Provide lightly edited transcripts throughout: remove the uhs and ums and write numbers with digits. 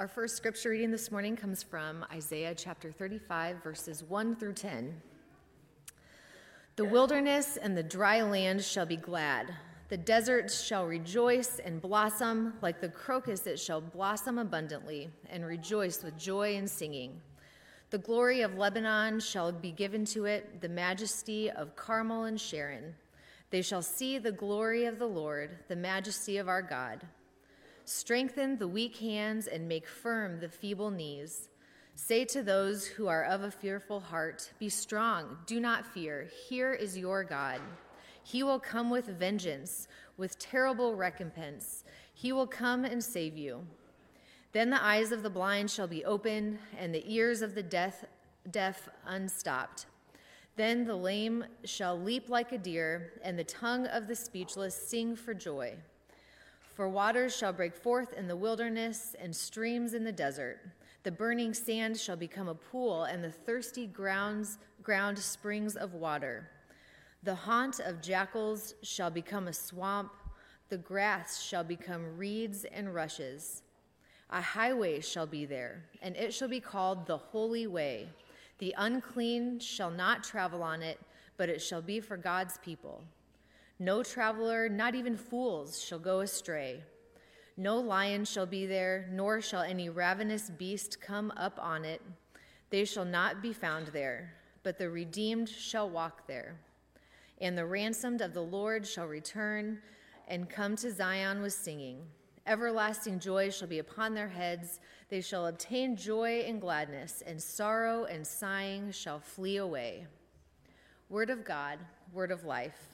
Our first scripture reading this morning comes from Isaiah chapter 35, verses 1 through 10. The wilderness and the dry land shall be glad. The desert shall rejoice and blossom. Like the crocus it shall blossom abundantly and rejoice with joy and singing. The glory of Lebanon shall be given to it, the majesty of Carmel and Sharon. They shall see the glory of the Lord, the majesty of our God. Strengthen the weak hands and make firm the feeble knees. Say to those who are of a fearful heart, be strong, do not fear. Here is your God. He will come with vengeance, with terrible recompense. He will come and save you. Then the eyes of the blind shall be opened, and the ears of the deaf unstopped. Then the lame shall leap like a deer, and the tongue of the speechless sing for joy. For waters shall break forth in the wilderness and streams in the desert. The burning sand shall become a pool, and the thirsty ground springs of water. The haunt of jackals shall become a swamp. The grass shall become reeds and rushes. A highway shall be there, and it shall be called the Holy Way. The unclean shall not travel on it, but it shall be for God's people. No traveler, not even fools, shall go astray. No lion shall be there, nor shall any ravenous beast come up on it. They shall not be found there, but the redeemed shall walk there. And the ransomed of the Lord shall return and come to Zion with singing. Everlasting joy shall be upon their heads. They shall obtain joy and gladness, and sorrow and sighing shall flee away. Word of God, word of life.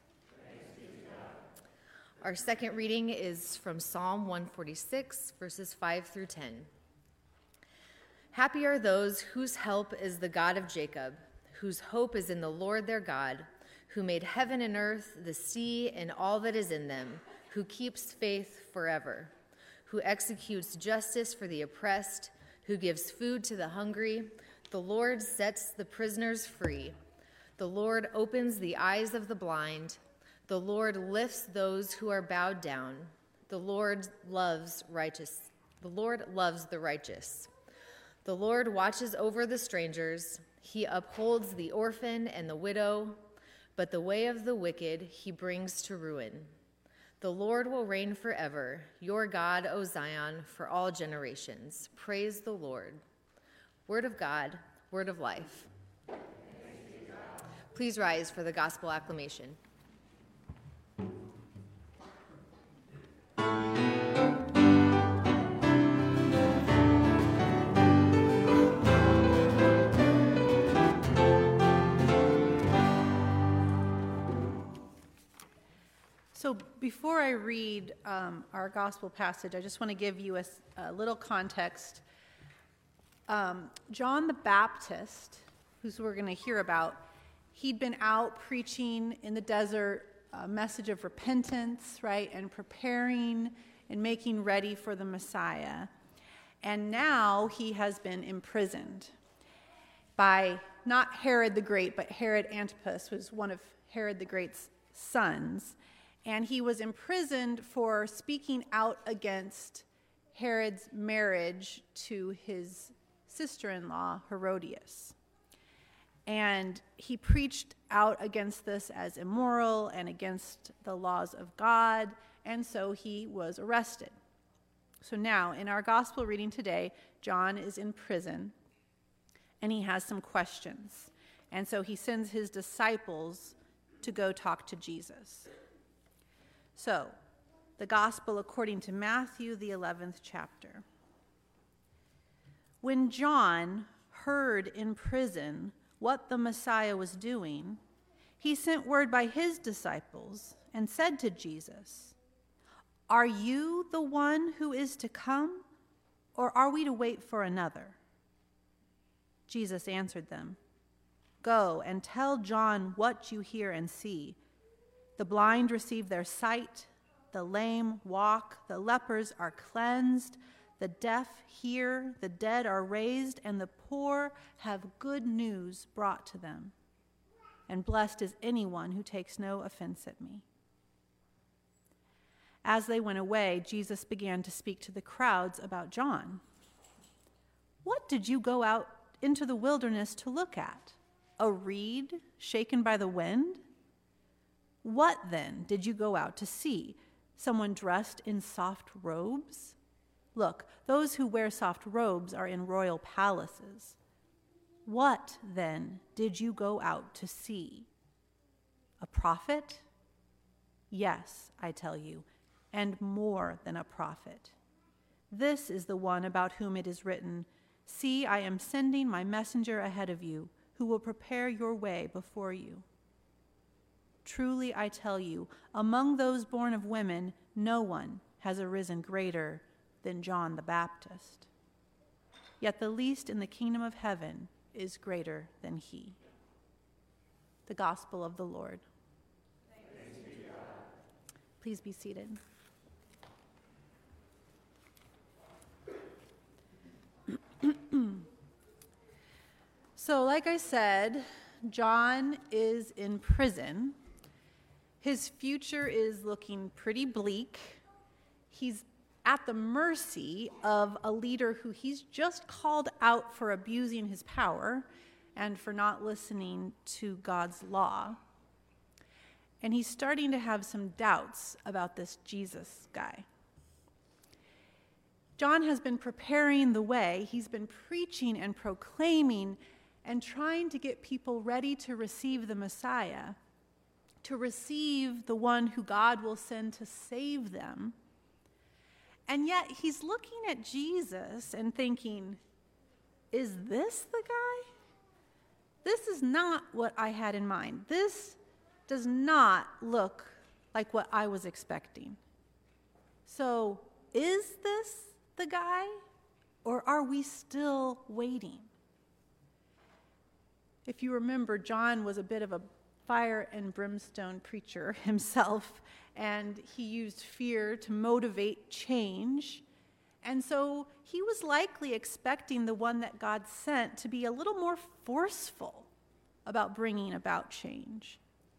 Our second reading is from Psalm 146, verses 5 through 10. Happy are those whose help is the God of Jacob, whose hope is in the Lord their God, who made heaven and earth, the sea, and all that is in them, who keeps faith forever, who executes justice for the oppressed, who gives food to the hungry. The Lord sets the prisoners free. The Lord opens the eyes of the blind. The Lord lifts those who are bowed down. The Lord loves the righteous. The Lord watches over the strangers. He upholds the orphan and the widow, but the way of the wicked he brings to ruin. The Lord will reign forever, your God, O Zion, for all generations. Praise the Lord. Word of God, word of life. Please rise for the gospel acclamation. So before I read our gospel passage, I just want to give you a little context. John the Baptist, who we're going to hear about, he'd been out preaching in the desert a message of repentance, right, and preparing and making ready for the Messiah. And now he has been imprisoned by not Herod the Great, but Herod Antipas, who was one of Herod the Great's sons. And he was imprisoned for speaking out against Herod's marriage to his sister-in-law, Herodias. And he preached out against this as immoral and against the laws of God, and so he was arrested. So now, in our gospel reading today, John is in prison, and he has some questions. And so he sends his disciples to go talk to Jesus. So, the gospel according to Matthew, the 11th chapter. When John heard in prison what the Messiah was doing, he sent word by his disciples and said to Jesus, "Are you the one who is to come, or are we to wait for another?" Jesus answered them, "Go and tell John what you hear and see. The blind receive their sight, the lame walk, the lepers are cleansed, the deaf hear, the dead are raised, and the poor have good news brought to them. And blessed is anyone who takes no offense at me." As they went away, Jesus began to speak to the crowds about John. What did you go out into the wilderness to look at? A reed shaken by the wind? What then did you go out to see? Someone dressed in soft robes? Look, those who wear soft robes are in royal palaces. What then did you go out to see? A prophet? Yes, I tell you, and more than a prophet. This is the one about whom it is written, "See, I am sending my messenger ahead of you, who will prepare your way before you." Truly, I tell you, among those born of women, no one has arisen greater than John the Baptist. Yet the least in the kingdom of heaven is greater than he. The Gospel of the Lord. Thanks be to God. Please be seated. So, like I said, John is in prison. His future is looking pretty bleak. He's at the mercy of a leader who he's just called out for abusing his power and for not listening to God's law. And he's starting to have some doubts about this Jesus guy. John has been preparing the way. He's been preaching and proclaiming and trying to get people ready to receive the Messiah, to receive the one who God will send to save them. And yet he's looking at Jesus and thinking, is this the guy? This is not what I had in mind. This does not look like what I was expecting. So, is this the guy, or are we still waiting? If you remember, John was a bit of a fire and brimstone preacher himself, and he used fear to motivate change. And so he was likely expecting the one that God sent to be a little more forceful about bringing about change.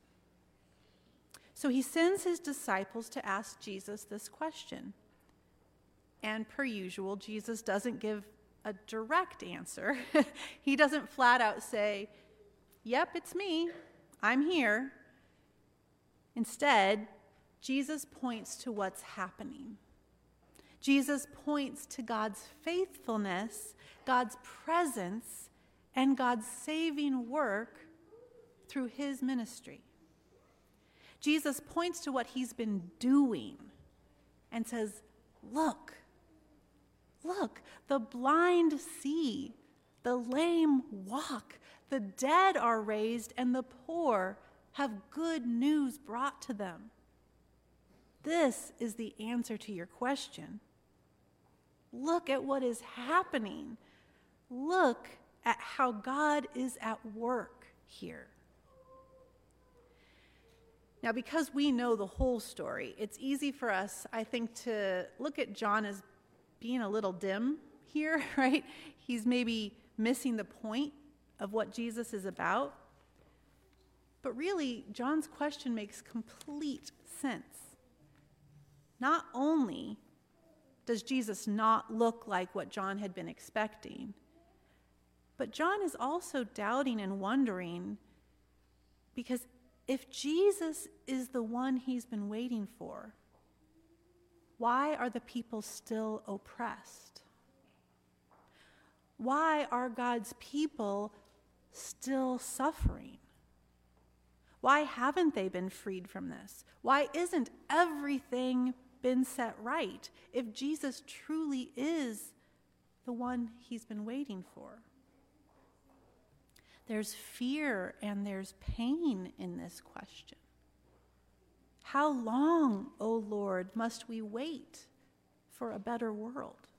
So he sends his disciples to ask Jesus this question. And per usual, Jesus doesn't give a direct answer. He doesn't flat out say, "Yep, it's me. I'm here." Instead, Jesus points to what's happening. Jesus points to God's faithfulness, God's presence, and God's saving work through his ministry. Jesus points to what he's been doing and says, look, the blind see, the lame walk, the dead are raised, and the poor have good news brought to them. This is the answer to your question. Look at what is happening. Look at how God is at work here. Now, because we know the whole story, it's easy for us, I think, to look at John as being a little dim here, right? He's maybe missing the point of what Jesus is about. But really, John's question makes complete sense. Not only does Jesus not look like what John had been expecting, but John is also doubting and wondering, because if Jesus is the one he's been waiting for, why are the people still oppressed? Why are God's people still suffering? Why haven't they been freed from this? Why isn't everything been set right if Jesus truly is the one he's been waiting for? There's fear and there's pain in this question. How long, O Lord, must we wait for a better world?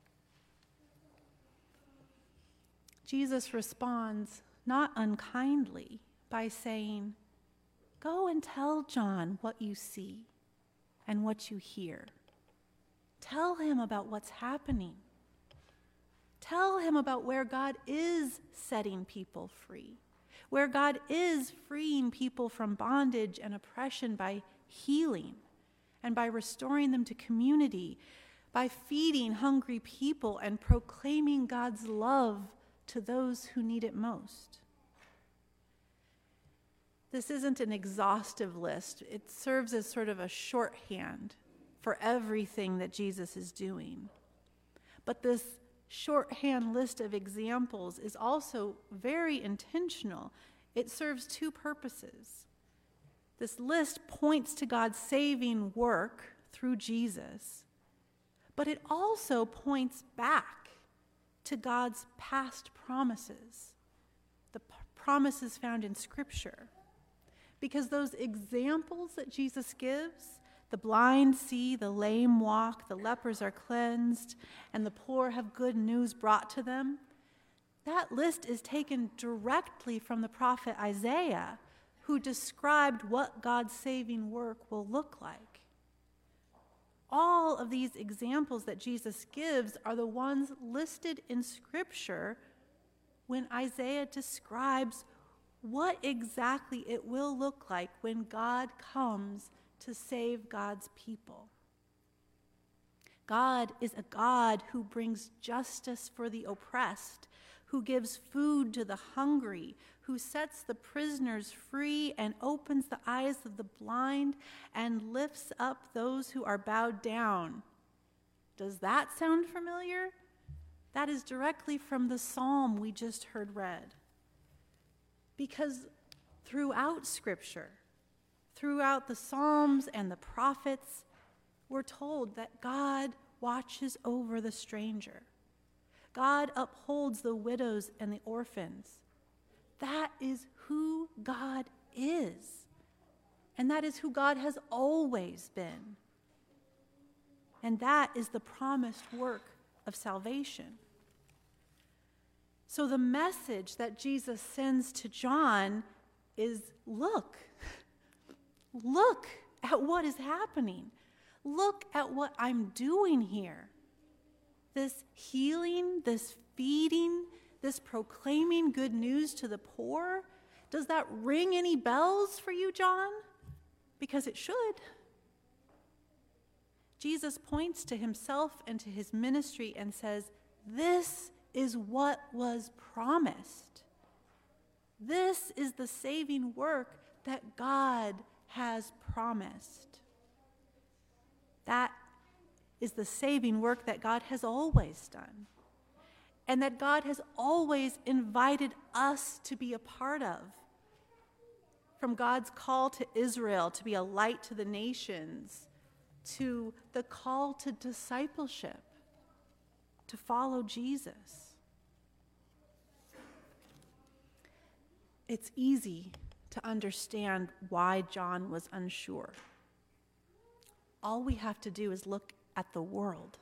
Jesus responds not unkindly by saying, "Go and tell John what you see and what you hear. Tell him about what's happening. Tell him about where God is setting people free, where God is freeing people from bondage and oppression by healing and by restoring them to community, by feeding hungry people and proclaiming God's love to those who need it most. This isn't an exhaustive list. It serves as sort of a shorthand for everything that Jesus is doing. But this shorthand list of examples is also very intentional. It serves two purposes. This list points to God's saving work through Jesus, but it also points back to God's past promises, the promises found in Scripture. Because those examples that Jesus gives, the blind see, the lame walk, the lepers are cleansed, and the poor have good news brought to them, that list is taken directly from the prophet Isaiah, who described what God's saving work will look like. All of these examples that Jesus gives are the ones listed in Scripture when Isaiah describes what exactly it will look like when God comes to save God's people. God is a God who brings justice for the oppressed, who gives food to the hungry, who sets the prisoners free and opens the eyes of the blind and lifts up those who are bowed down. Does that sound familiar? That is directly from the psalm we just heard read. Because throughout Scripture, throughout the Psalms and the prophets, we're told that God watches over the stranger. God upholds the widows and the orphans. That is who God is. And that is who God has always been. And that is the promised work of salvation. So the message that Jesus sends to John is, look at what is happening. Look at what I'm doing here. This healing, this feeding, this proclaiming good news to the poor. Does that ring any bells for you, John? Because it should. Jesus points to himself and to his ministry and says, this is what was promised. This is the saving work that God has promised. That is the saving work that God has always done, and that God has always invited us to be a part of. From God's call to Israel to be a light to the nations, to the call to discipleship, to follow Jesus. It's easy to understand why John was unsure. All we have to do is look at the world.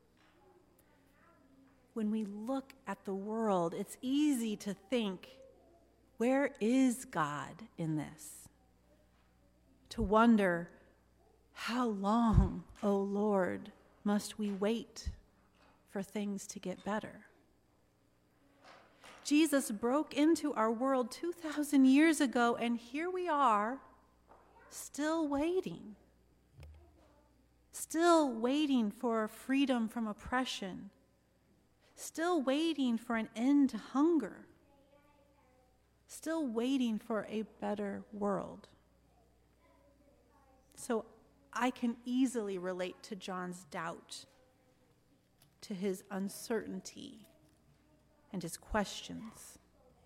When we look at the world, it's easy to think, where is God in this? To wonder, how long, O Lord, must we wait for things to get better? Jesus broke into our world 2,000 years ago, and here we are, still waiting. Still waiting for freedom from oppression. Still waiting for an end to hunger. Still waiting for a better world. So I can easily relate to John's doubt, to his uncertainty, and his questions.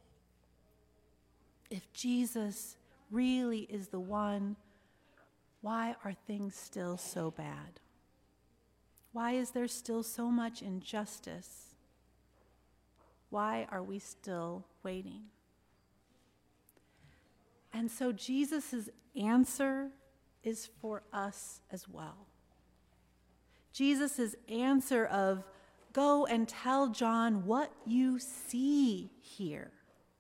If Jesus really is the one, why are things still so bad? Why is there still so much injustice? Why are we still waiting? And so Jesus' answer is for us as well. Jesus' answer of, go and tell John what you see here.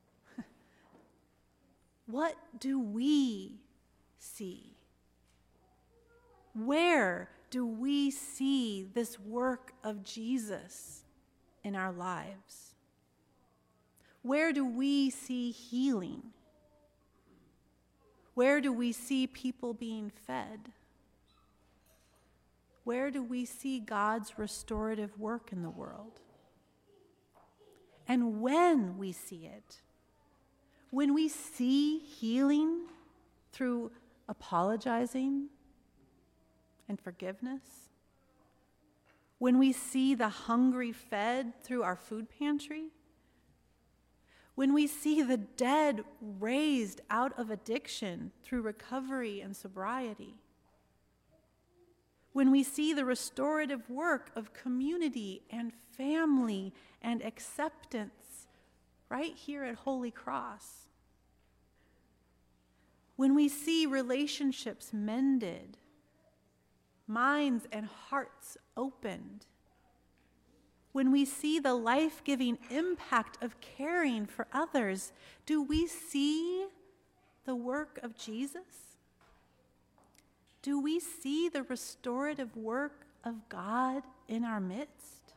What do we see? Where do we see this work of Jesus in our lives? Where do we see healing? Where do we see people being fed? Where do we see God's restorative work in the world? And when we see it, when we see healing through apologizing and forgiveness, when we see the hungry fed through our food pantry, when we see the dead raised out of addiction through recovery and sobriety, when we see the restorative work of community and family and acceptance right here at Holy Cross, when we see relationships mended, minds and hearts opened, when we see the life-giving impact of caring for others, do we see the work of Jesus? Do we see the restorative work of God in our midst?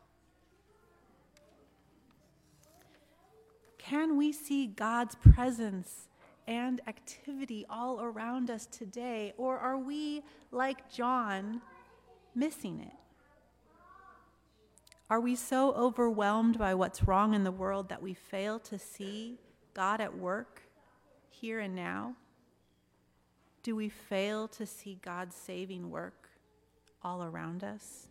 Can we see God's presence and activity all around us today, or are we, like John, missing it? Are we so overwhelmed by what's wrong in the world that we fail to see God at work here and now? Do we fail to see God's saving work all around us?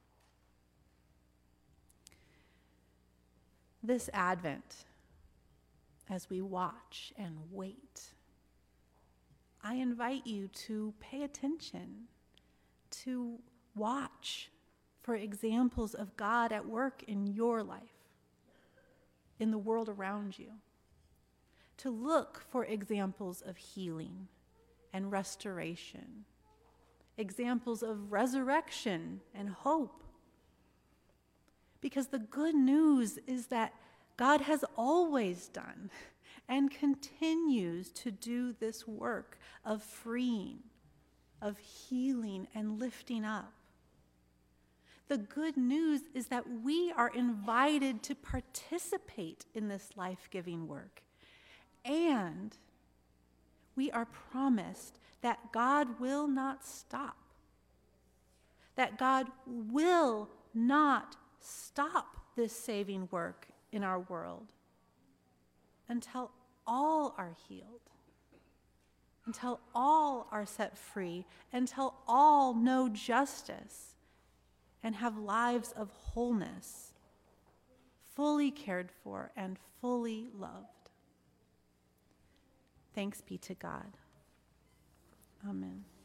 This Advent, as we watch and wait, I invite you to pay attention, to watch for examples of God at work in your life, in the world around you, to look for examples of healing and restoration, examples of resurrection and hope. Because the good news is that God has always done and continues to do this work of freeing, of healing and lifting up. The good news is that we are invited to participate in this life-giving work. And we are promised that God will not stop. That God will not stop this saving work in our world until all are healed, until all are set free, until all know justice and have lives of wholeness, fully cared for and fully loved. Thanks be to God. Amen.